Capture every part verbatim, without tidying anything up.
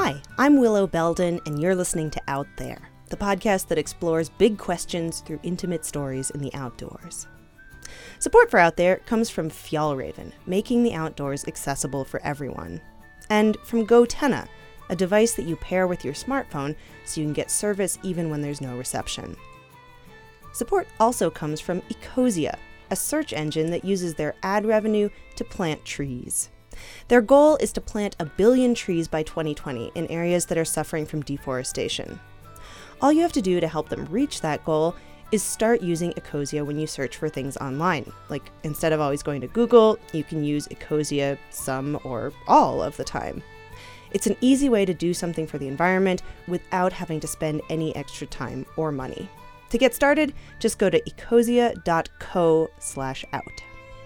Hi, I'm Willow Belden, and you're listening to Out There, the podcast that explores big questions through intimate stories in the outdoors. Support for Out There comes from Fjallraven, making the outdoors accessible for everyone, and from Gotenna, a device that you pair with your smartphone so you can get service even when there's no reception. Support also comes from Ecosia, a search engine that uses their ad revenue to plant trees. Their goal is to plant a billion trees by twenty twenty in areas that are suffering from deforestation. All you have to do to help them reach that goal is start using Ecosia when you search for things online. Like, instead of always going to Google, you can use Ecosia some or all of the time. It's an easy way to do something for the environment without having to spend any extra time or money. To get started, just go to ecosia dot co slash out.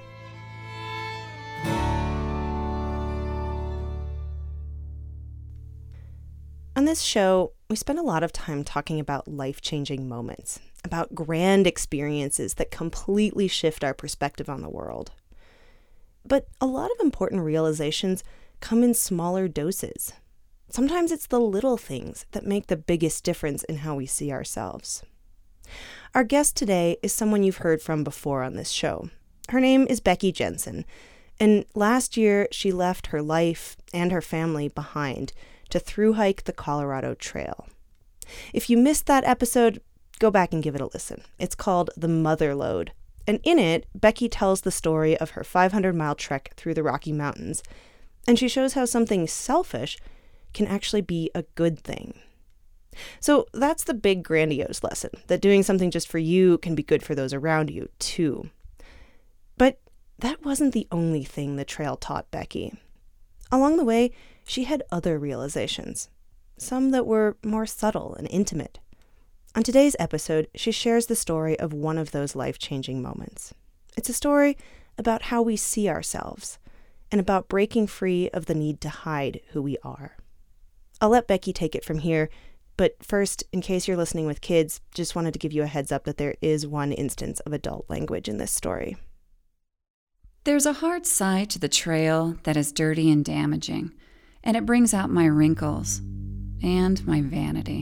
On this show, we spend a lot of time talking about life-changing moments, about grand experiences that completely shift our perspective on the world. But a lot of important realizations come in smaller doses. Sometimes it's the little things that make the biggest difference in how we see ourselves. Our guest today is someone you've heard from before on this show. Her name is Becky Jensen, and last year she left her life and her family behind to thru-hike the Colorado Trail. If you missed that episode, go back and give it a listen. It's called The Mother Lode, and in it, Becky tells the story of her five hundred mile trek through the Rocky Mountains, and she shows how something selfish can actually be a good thing. So that's the big grandiose lesson, that doing something just for you can be good for those around you, too. But that wasn't the only thing the trail taught Becky. Along the way, she had other realizations, some that were more subtle and intimate. On today's episode, she shares the story of one of those life-changing moments. It's a story about how we see ourselves and about breaking free of the need to hide who we are. I'll let Becky take it from here, but first, in case you're listening with kids, just wanted to give you a heads up that there is one instance of adult language in this story. There's a hard side to the trail that is dirty and damaging, and it brings out my wrinkles and my vanity.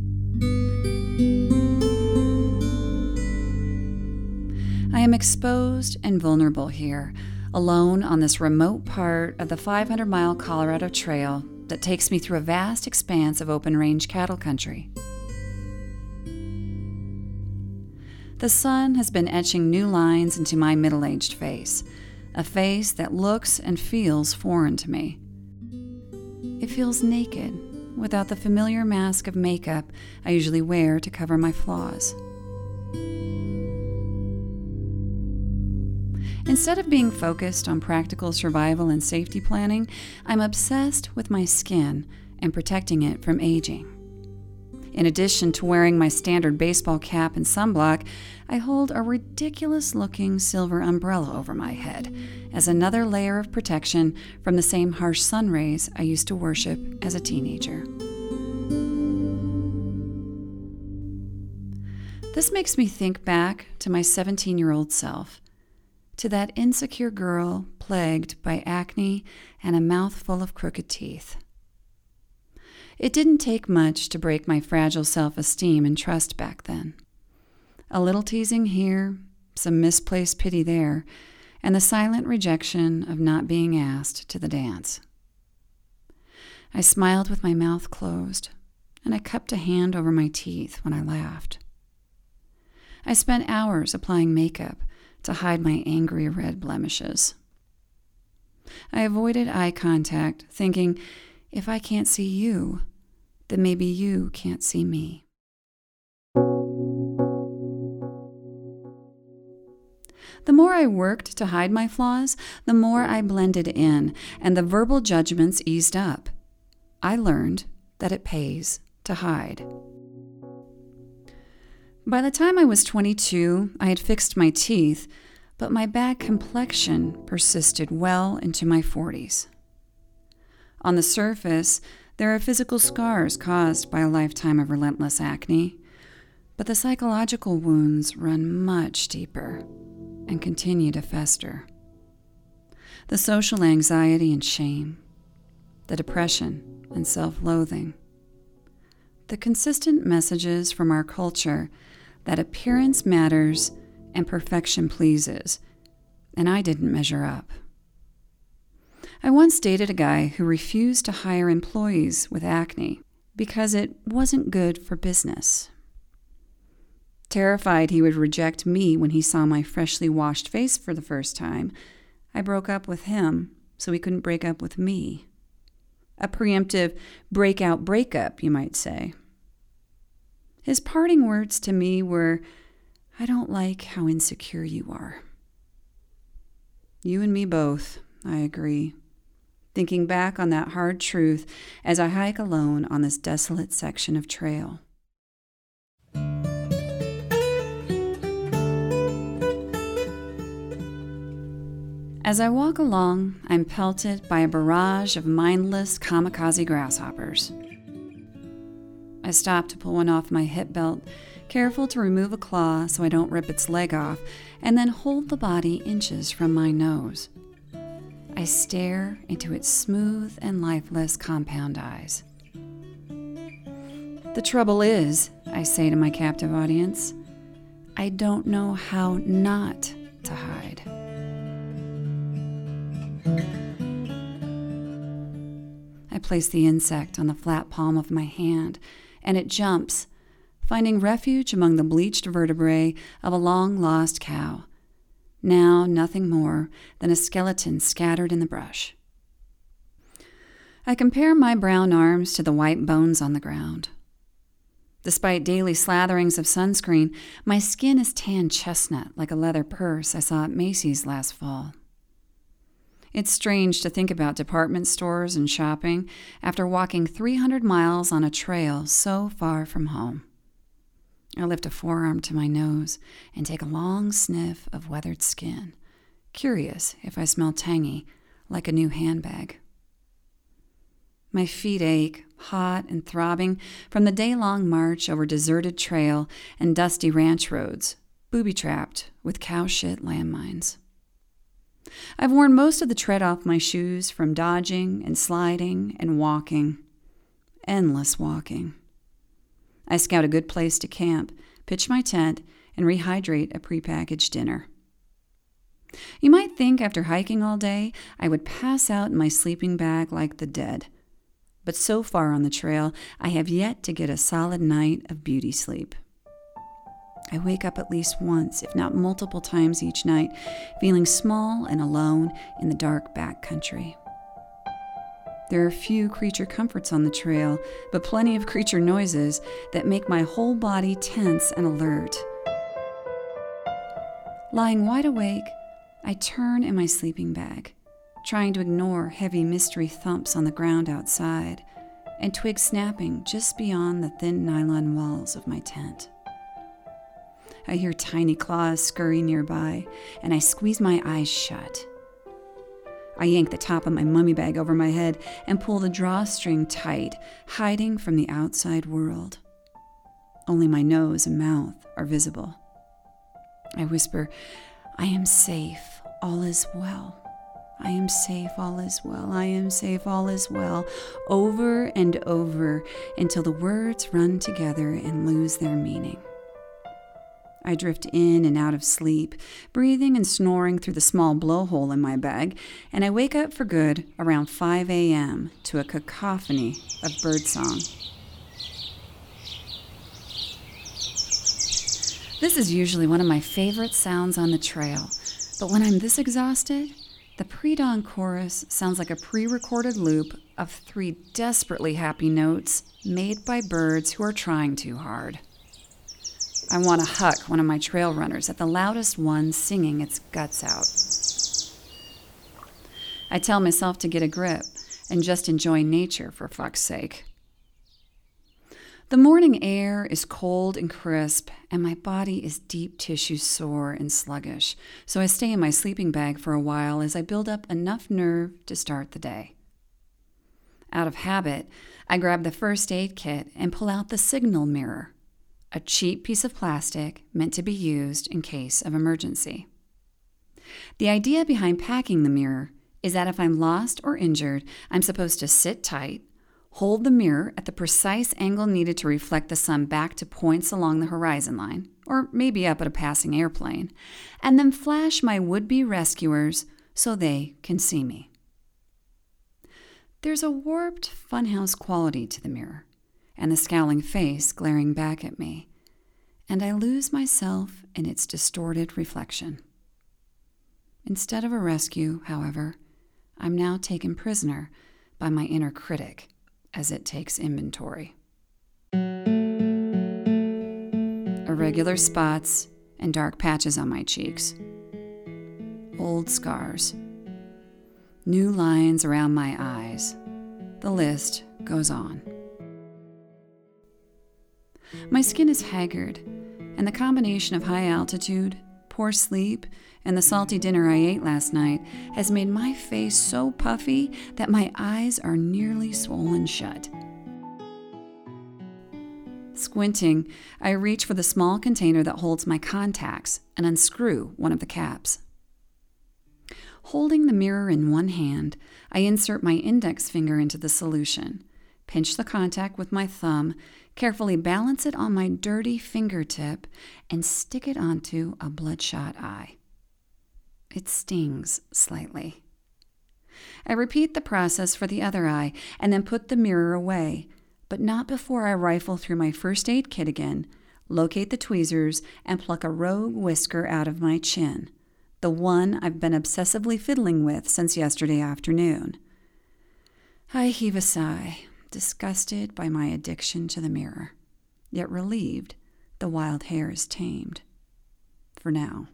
I am exposed and vulnerable here, alone on this remote part of the five hundred mile Colorado Trail that takes me through a vast expanse of open-range cattle country. The sun has been etching new lines into my middle-aged face, a face that looks and feels foreign to me. It feels naked, without the familiar mask of makeup I usually wear to cover my flaws. Instead of being focused on practical survival and safety planning, I'm obsessed with my skin and protecting it from aging. In addition to wearing my standard baseball cap and sunblock, I hold a ridiculous-looking silver umbrella over my head as another layer of protection from the same harsh sun rays I used to worship as a teenager. This makes me think back to my seventeen-year-old self, to that insecure girl plagued by acne and a mouth full of crooked teeth. It didn't take much to break my fragile self-esteem and trust back then. A little teasing here, some misplaced pity there, and the silent rejection of not being asked to the dance. I smiled with my mouth closed, and I cupped a hand over my teeth when I laughed. I spent hours applying makeup to hide my angry red blemishes. I avoided eye contact, thinking, if I can't see you, then maybe you can't see me. The more I worked to hide my flaws, the more I blended in, and the verbal judgments eased up. I learned that it pays to hide. By the time I was twenty-two, I had fixed my teeth, but my bad complexion persisted well into my forties. On the surface, there are physical scars caused by a lifetime of relentless acne, but the psychological wounds run much deeper and continue to fester. The social anxiety and shame, the depression and self-loathing. The consistent messages from our culture that appearance matters and perfection pleases, and I didn't measure up. I once dated a guy who refused to hire employees with acne because it wasn't good for business. Terrified he would reject me when he saw my freshly washed face for the first time, I broke up with him so he couldn't break up with me. A preemptive breakout breakup, you might say. His parting words to me were, "I don't like how insecure you are." You and me both, I agree. Thinking back on that hard truth as I hike alone on this desolate section of trail. As I walk along, I'm pelted by a barrage of mindless kamikaze grasshoppers. I stop to pull one off my hip belt, careful to remove a claw so I don't rip its leg off, and then hold the body inches from my nose. I stare into its smooth and lifeless compound eyes. The trouble is, I say to my captive audience, I don't know how not to hide. I place the insect on the flat palm of my hand, and it jumps, finding refuge among the bleached vertebrae of a long-lost cow, now nothing more than a skeleton scattered in the brush. I compare my brown arms to the white bones on the ground. Despite daily slatherings of sunscreen, my skin is tan chestnut like a leather purse I saw at Macy's last fall. It's strange to think about department stores and shopping after walking three hundred miles on a trail so far from home. I lift a forearm to my nose and take a long sniff of weathered skin, curious if I smell tangy, like a new handbag. My feet ache, hot and throbbing from the day-long march over deserted trail and dusty ranch roads, booby-trapped with cow shit landmines. I've worn most of the tread off my shoes from dodging and sliding and walking. Endless walking. I scout a good place to camp, pitch my tent, and rehydrate a prepackaged dinner. You might think after hiking all day, I would pass out in my sleeping bag like the dead. But so far on the trail, I have yet to get a solid night of beauty sleep. I wake up at least once, if not multiple times each night, feeling small and alone in the dark backcountry. There are few creature comforts on the trail, but plenty of creature noises that make my whole body tense and alert. Lying wide awake, I turn in my sleeping bag, trying to ignore heavy mystery thumps on the ground outside and twigs snapping just beyond the thin nylon walls of my tent. I hear tiny claws scurry nearby, and I squeeze my eyes shut. I yank the top of my mummy bag over my head and pull the drawstring tight, hiding from the outside world. Only my nose and mouth are visible. I whisper, "I am safe, all is well. I am safe, all is well. I am safe, all is well," over and over until the words run together and lose their meaning. I drift in and out of sleep, breathing and snoring through the small blowhole in my bag, and I wake up for good around five a.m. to a cacophony of birdsong. This is usually one of my favorite sounds on the trail, but when I'm this exhausted, the pre-dawn chorus sounds like a pre-recorded loop of three desperately happy notes made by birds who are trying too hard. I want to huck one of my trail runners at the loudest one singing its guts out. I tell myself to get a grip and just enjoy nature for fuck's sake. The morning air is cold and crisp, and my body is deep tissue sore and sluggish, so I stay in my sleeping bag for a while as I build up enough nerve to start the day. Out of habit, I grab the first aid kit and pull out the signal mirror, a cheap piece of plastic meant to be used in case of emergency. The idea behind packing the mirror is that if I'm lost or injured, I'm supposed to sit tight, Hold the mirror at the precise angle needed to reflect the sun back to points along the horizon line, or maybe up at a passing airplane, and then flash my would-be rescuers so they can see me. There's a warped funhouse quality to the mirror, and the scowling face glaring back at me, and I lose myself in its distorted reflection. Instead of a rescue, however, I'm now taken prisoner by my inner critic as it takes inventory. Irregular spots and dark patches on my cheeks. Old scars. New lines around my eyes. The list goes on. My skin is haggard, and the combination of high altitude, poor sleep, and the salty dinner I ate last night has made my face so puffy that my eyes are nearly swollen shut. Squinting, I reach for the small container that holds my contacts and unscrew one of the caps. Holding the mirror in one hand, I insert my index finger into the solution, pinch the contact with my thumb, carefully balance it on my dirty fingertip, and stick it onto a bloodshot eye. It stings slightly. I repeat the process for the other eye and then put the mirror away, but not before I rifle through my first aid kit again, locate the tweezers, and pluck a rogue whisker out of my chin, the one I've been obsessively fiddling with since yesterday afternoon. I heave a sigh, disgusted by my addiction to the mirror, yet relieved the wild hair is tamed. For now.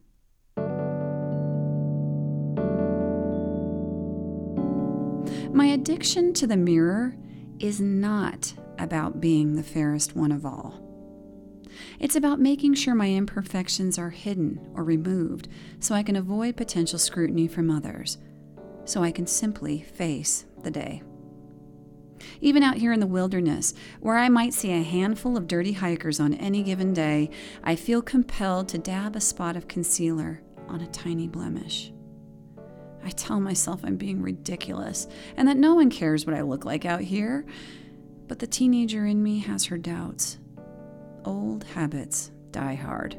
My addiction to the mirror is not about being the fairest one of all. It's about making sure my imperfections are hidden or removed so I can avoid potential scrutiny from others, so I can simply face the day. Even out here in the wilderness, where I might see a handful of dirty hikers on any given day, I feel compelled to dab a spot of concealer on a tiny blemish. I tell myself I'm being ridiculous and that no one cares what I look like out here, but the teenager in me has her doubts. Old habits die hard.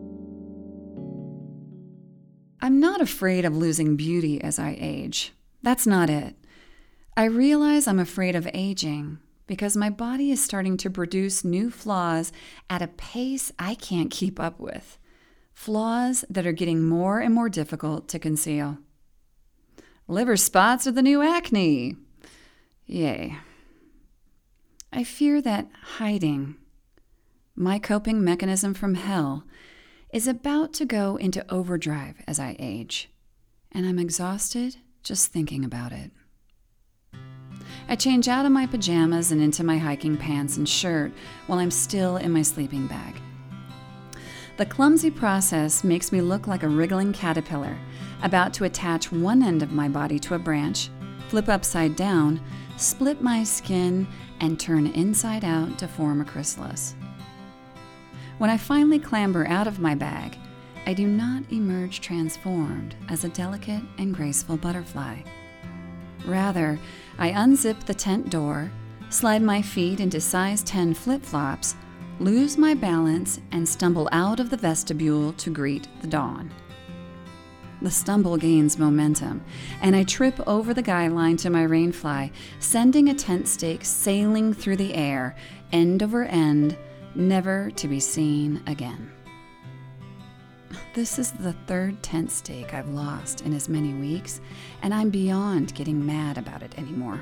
I'm not afraid of losing beauty as I age. That's not it. I realize I'm afraid of aging because my body is starting to produce new flaws at a pace I can't keep up with. Flaws that are getting more and more difficult to conceal. Liver spots are the new acne. Yay. I fear that hiding, my coping mechanism from hell, is about to go into overdrive as I age, and I'm exhausted just thinking about it. I change out of my pajamas and into my hiking pants and shirt while I'm still in my sleeping bag. The clumsy process makes me look like a wriggling caterpillar, about to attach one end of my body to a branch, flip upside down, split my skin, and turn inside out to form a chrysalis. When I finally clamber out of my bag, I do not emerge transformed as a delicate and graceful butterfly. Rather, I unzip the tent door, slide my feet into size ten flip-flops, lose my balance, and stumble out of the vestibule to greet the dawn. The stumble gains momentum, and I trip over the guy line to my rainfly, sending a tent stake sailing through the air, end over end, never to be seen again. This is the third tent stake I've lost in as many weeks, and I'm beyond getting mad about it anymore.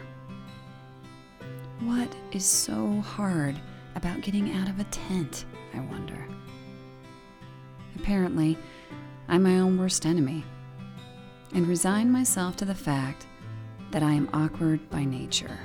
What is so hard about getting out of a tent, I wonder? Apparently, I'm my own worst enemy, and resign myself to the fact that I am awkward by nature.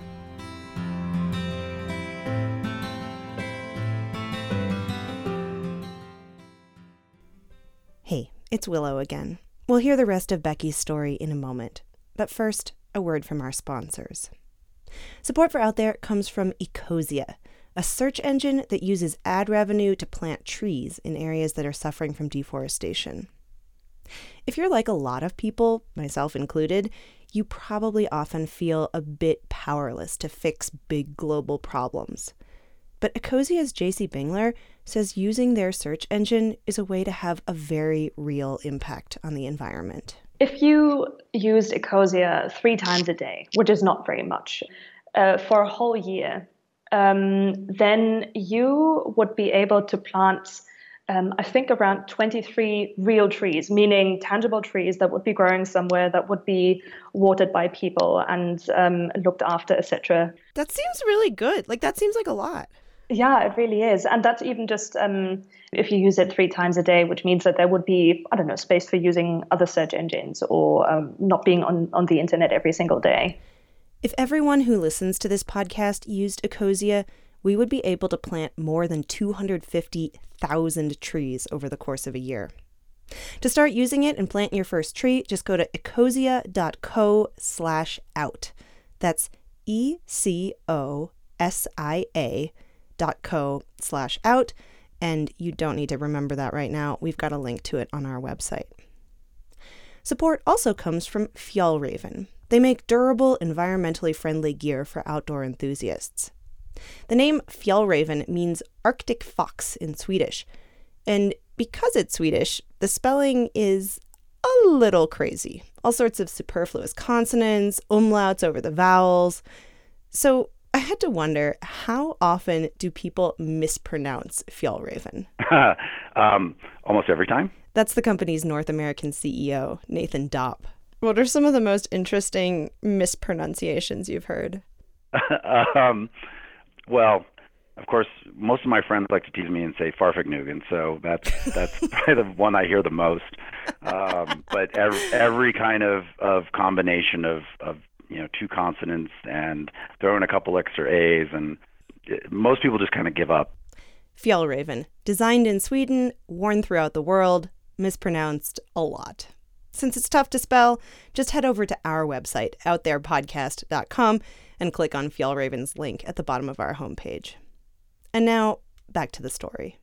Hey, it's Willow again. We'll hear the rest of Becky's story in a moment, but first, a word from our sponsors. Support for Out There comes from Ecosia, a search engine that uses ad revenue to plant trees in areas that are suffering from deforestation. If you're like a lot of people, myself included, you probably often feel a bit powerless to fix big global problems. But Ecosia's J C Bingler says using their search engine is a way to have a very real impact on the environment. If you used Ecosia three times a day, which is not very much, uh, for a whole year, um, then you would be able to plant, um, I think, around twenty-three real trees, meaning tangible trees that would be growing somewhere, that would be watered by people and um, looked after, et cetera. That seems really good. Like, that seems like a lot. Yeah, it really is. And that's even just um, if you use it three times a day, which means that there would be, I don't know, space for using other search engines or um, not being on, on the internet every single day. If everyone who listens to this podcast used Ecosia, we would be able to plant more than two hundred fifty thousand trees over the course of a year. To start using it and plant your first tree, just go to ecosia.co slash out. That's E C O S I A dot co slash out. And you don't need to remember that right now. We've got a link to it on our website. Support also comes from Fjallraven. They make durable, environmentally friendly gear for outdoor enthusiasts. The name Fjallraven means Arctic fox in Swedish. And because it's Swedish, the spelling is a little crazy. All sorts of superfluous consonants, umlauts over the vowels. So I had to wonder, how often do people mispronounce Fjallraven? um, almost every time. That's the company's North American C E O, Nathan Dopp. What are some of the most interesting mispronunciations you've heard? um, well, of course, most of my friends like to tease me and say Farfignugan, so that's that's probably the one I hear the most. Um, but every, every kind of, of combination of, of you know two consonants and throw in a couple extra A's, and it, most people just kind of give up. Fjallraven, designed in Sweden, worn throughout the world, mispronounced a lot. Since it's tough to spell, just head over to our website, out there podcast dot com, and click on Fjallraven's link at the bottom of our homepage. And now, back to the story.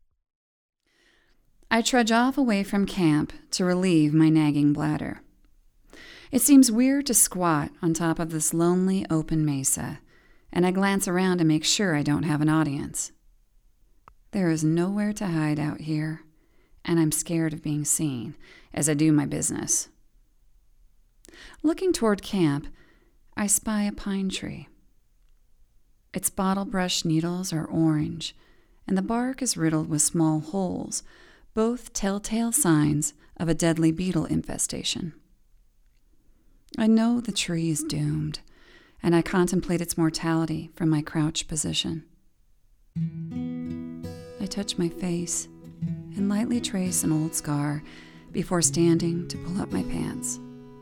I trudge off away from camp to relieve my nagging bladder. It seems weird to squat on top of this lonely open mesa, and I glance around to make sure I don't have an audience. There is nowhere to hide out here, and I'm scared of being seen as I do my business. Looking toward camp, I spy a pine tree. Its bottle brush needles are orange, and the bark is riddled with small holes, both telltale signs of a deadly beetle infestation. I know the tree is doomed, and I contemplate its mortality from my crouched position. I touch my face and lightly trace an old scar before standing to pull up my pants.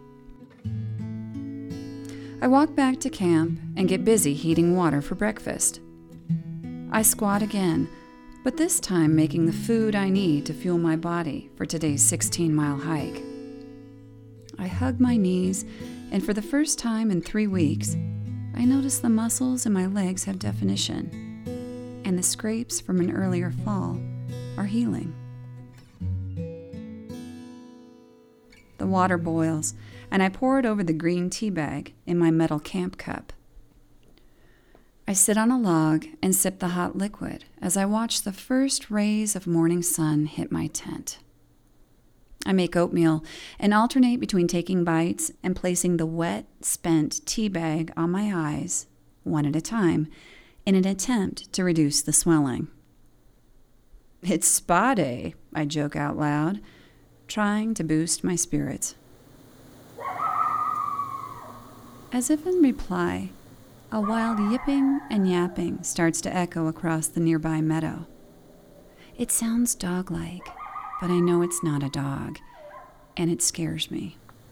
I walk back to camp and get busy heating water for breakfast. I squat again, but this time making the food I need to fuel my body for today's sixteen-mile hike. I hug my knees, and for the first time in three weeks, I notice the muscles in my legs have definition, and the scrapes from an earlier fall are healing. The water boils, and I pour it over the green tea bag in my metal camp cup. I sit on a log and sip the hot liquid as I watch the first rays of morning sun hit my tent. I make oatmeal and alternate between taking bites and placing the wet, spent tea bag on my eyes, one at a time, in an attempt to reduce the swelling. It's spa day, I joke out loud, trying to boost my spirits. As if in reply, a wild yipping and yapping starts to echo across the nearby meadow. It sounds dog-like, but I know it's not a dog, and it scares me.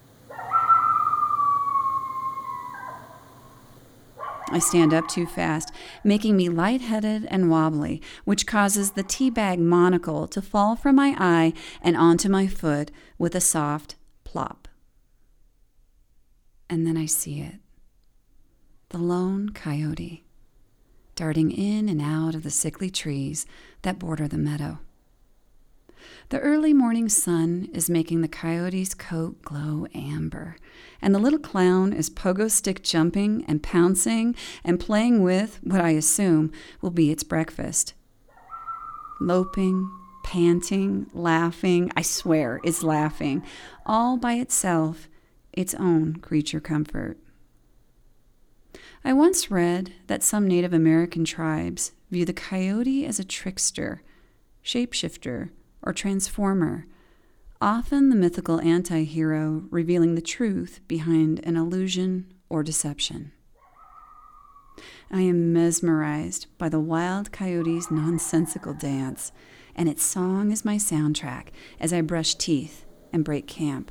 I stand up too fast, making me lightheaded and wobbly, which causes the tea bag monocle to fall from my eye and onto my foot with a soft plop. And then I see it. The lone coyote, darting in and out of the sickly trees that border the meadow. The early morning sun is making the coyote's coat glow amber, and the little clown is pogo stick jumping and pouncing and playing with what I assume will be its breakfast. Loping, panting, laughing, I swear it's laughing, all by itself, its own creature comfort. I once read that some Native American tribes view the coyote as a trickster, shapeshifter, or transformer, often the mythical anti-hero revealing the truth behind an illusion or deception. I am mesmerized by the wild coyote's nonsensical dance, and its song is my soundtrack as I brush teeth and break camp.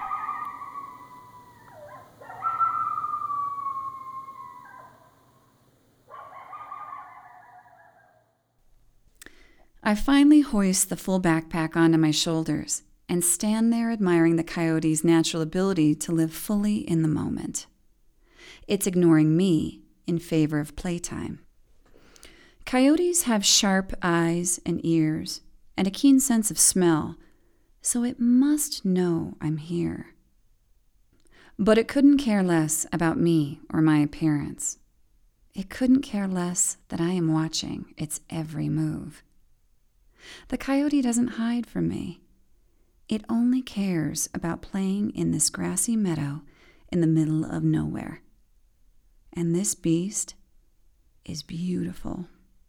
I finally hoist the full backpack onto my shoulders and stand there admiring the coyote's natural ability to live fully in the moment. It's ignoring me in favor of playtime. Coyotes have sharp eyes and ears and a keen sense of smell, so it must know I'm here. But it couldn't care less about me or my appearance. It couldn't care less that I am watching its every move. The coyote doesn't hide from me. It only cares about playing in this grassy meadow in the middle of nowhere. And this beast is beautiful.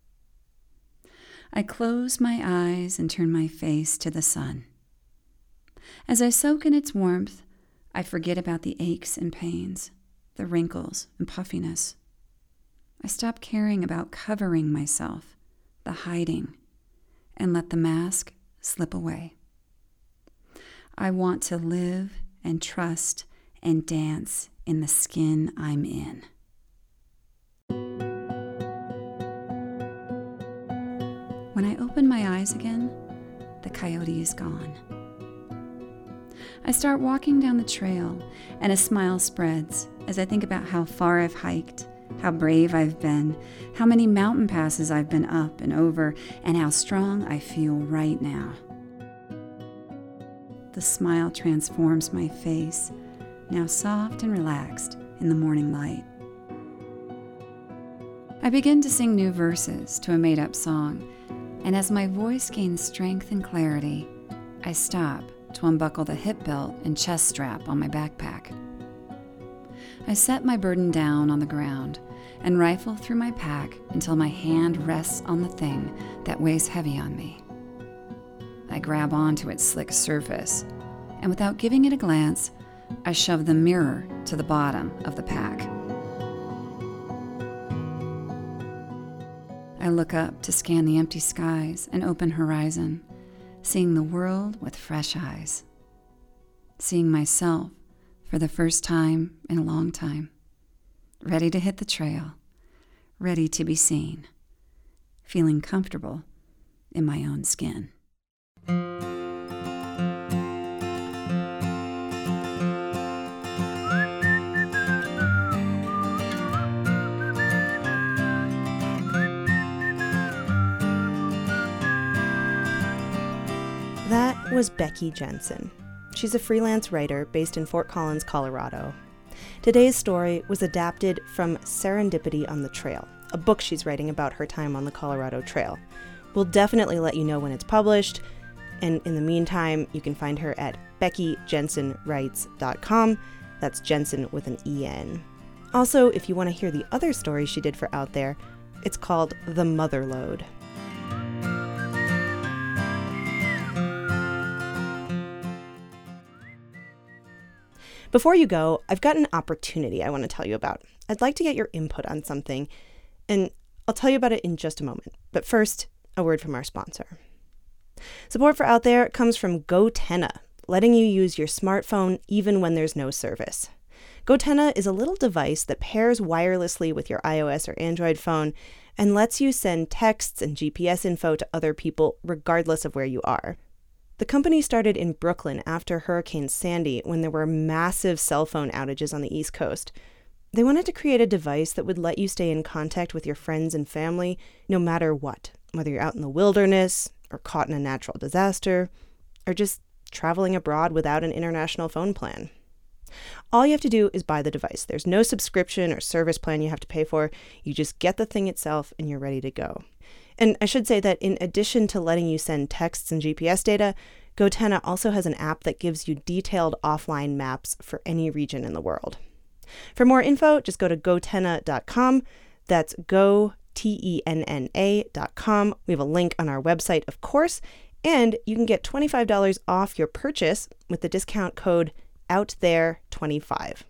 I close my eyes and turn my face to the sun. As I soak in its warmth, I forget about the aches and pains, the wrinkles and puffiness. I stop caring about covering myself, the hiding, and let the mask slip away. I want to live and trust and dance in the skin I'm in. When I open my eyes again, the coyote is gone. I start walking down the trail, and a smile spreads as I think about how far I've hiked, how brave I've been, how many mountain passes I've been up and over, and how strong I feel right now. The smile transforms my face, now soft and relaxed in the morning light. I begin to sing new verses to a made-up song, and as my voice gains strength and clarity, I stop to unbuckle the hip belt and chest strap on my backpack. I set my burden down on the ground and rifle through my pack until my hand rests on the thing that weighs heavy on me. I grab onto its slick surface, and without giving it a glance, I shove the mirror to the bottom of the pack. I look up to scan the empty skies and open horizon, seeing the world with fresh eyes, seeing myself for the first time in a long time, ready to hit the trail, ready to be seen, feeling comfortable in my own skin. That was Becky Jensen. She's a freelance writer based in Fort Collins, Colorado. Today's story was adapted from Serendipity on the Trail, a book she's writing about her time on the Colorado Trail. We'll definitely let you know when it's published, and in the meantime, you can find her at becky jensen writes dot com. That's Jensen with an E N. Also, if you want to hear the other story she did for Out There, it's called The Motherlode. Before you go, I've got an opportunity I want to tell you about. I'd like to get your input on something, and I'll tell you about it in just a moment. But first, a word from our sponsor. Support for Out There comes from Gotenna, letting you use your smartphone even when there's no service. Gotenna is a little device that pairs wirelessly with your iOS or Android phone and lets you send texts and G P S info to other people regardless of where you are. The company started in Brooklyn after Hurricane Sandy, when there were massive cell phone outages on the East Coast. They wanted to create a device that would let you stay in contact with your friends and family no matter what, whether you're out in the wilderness, or caught in a natural disaster, or just traveling abroad without an international phone plan. All you have to do is buy the device. There's no subscription or service plan you have to pay for. You just get the thing itself and you're ready to go. And I should say that in addition to letting you send texts and G P S data, Gotenna also has an app that gives you detailed offline maps for any region in the world. For more info, just go to gotenna dot com. That's go, T E N N A dot com. We have a link on our website, of course, and you can get twenty-five dollars off your purchase with the discount code out there twenty-five.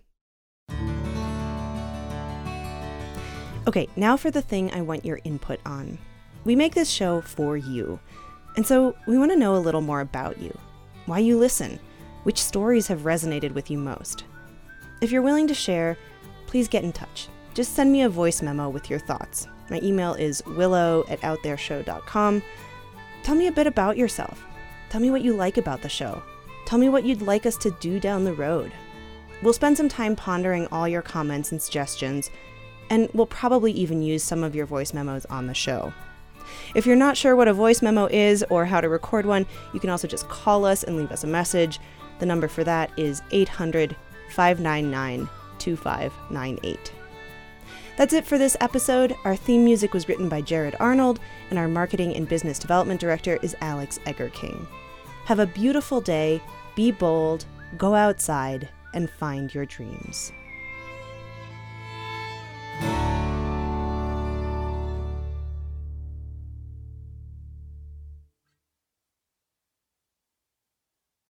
Okay, now for the thing I want your input on. We make this show for you, and so we want to know a little more about you, why you listen, which stories have resonated with you most. If you're willing to share, please get in touch. Just send me a voice memo with your thoughts. My email is willow at outthereshow dot com. Tell me a bit about yourself. Tell me what you like about the show. Tell me what you'd like us to do down the road. We'll spend some time pondering all your comments and suggestions, and we'll probably even use some of your voice memos on the show. If you're not sure what a voice memo is or how to record one, you can also just call us and leave us a message. The number for that is eight hundred, five nine nine, two five nine eight. That's it for this episode. Our theme music was written by Jared Arnold, and our marketing and business development director is Alex Eggerking. Have a beautiful day. Be bold, go outside, and find your dreams.